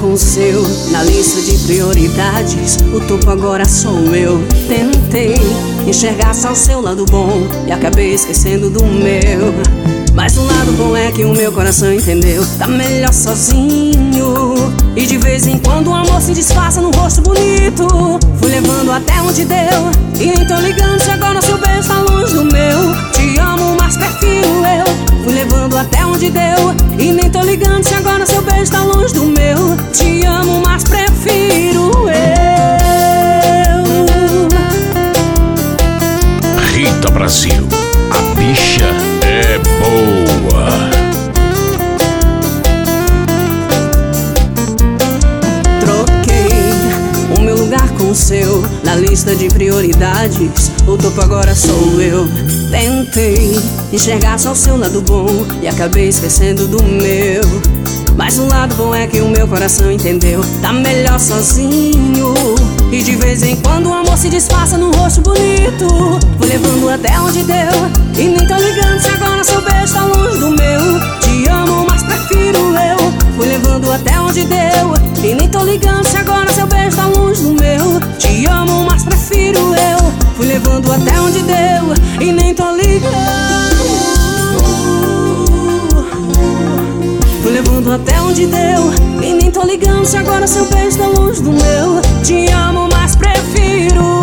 com o seu na lista de prioridades. O topo agora sou eu. Tentei enxergar só o seu lado bom e acabei esquecendo do meu. Mas o lado bom é que o meu coração entendeu. Tá melhor sozinho. E de vez em quando o amor se disfarça no rosto bonito. Fui levando até onde deu e nem tô ligando se agora seu beijo tá longe do meu. Te amo, mas prefiro eu. Fui levando até onde deu e nem tô ligando se agora seu beijo tá longe do meu. Te amo, mas prefiro eu. Rita Brasil, a bicha é boa. Troquei o meu lugar com o seu na lista de prioridades. O topo agora sou eu. Tentei enxergar só o seu lado bom e acabei esquecendo do meu. Mas o lado bom é que o meu coração entendeu. Tá melhor sozinho. E de vez em quando o amor se disfarça num rosto bonito. Fui levando até onde deu e nem tô ligando se agora seu beijo tá longe do meu. Te amo, mas prefiro eu. Fui levando até onde deu e nem tô ligando se agora seu beijo tá longe do meu. Te amo, mas prefiro eu. Fui levando até onde deu e nem tô ligando. Fui levando até onde deu e nem tô ligando se agora seu beijo tá longe do meu. Te amo, mas prefiro